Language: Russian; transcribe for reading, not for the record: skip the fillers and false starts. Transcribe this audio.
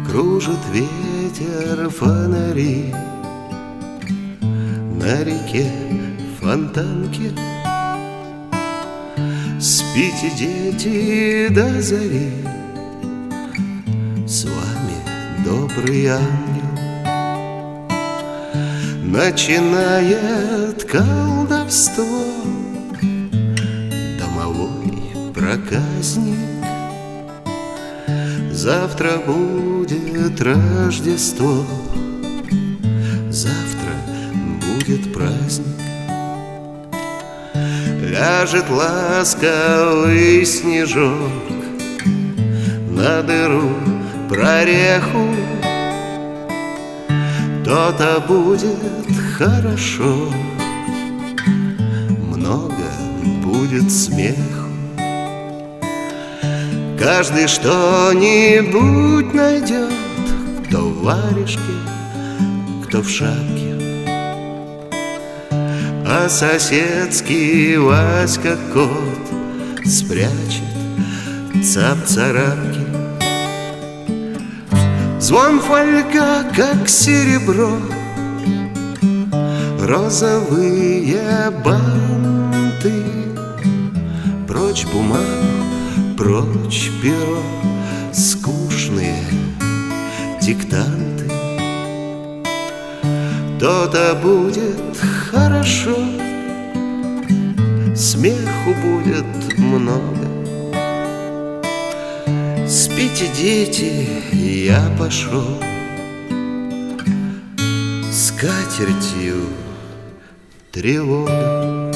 Кружит ветер фонари на реке Фонтанке. Спите, дети, до зари, с вами добрый ангел. Начинает колдовство домовой проказник. Завтра будет Рождество, завтра будет праздник. Ляжет ласковый снежок на дыру прореху. То-то будет хорошо, много будет смеху. Каждый что-нибудь найдет, кто в варежке, кто в шапке. А соседский Васька кот спрячет цап-царапки. Звон фольга, как серебро, розовые банты. Прочь бумагу, прочь перо, скучные диктанты. То-то будет хорошо, смеху будет много. Спите, дети, я пошел с катертью тревога.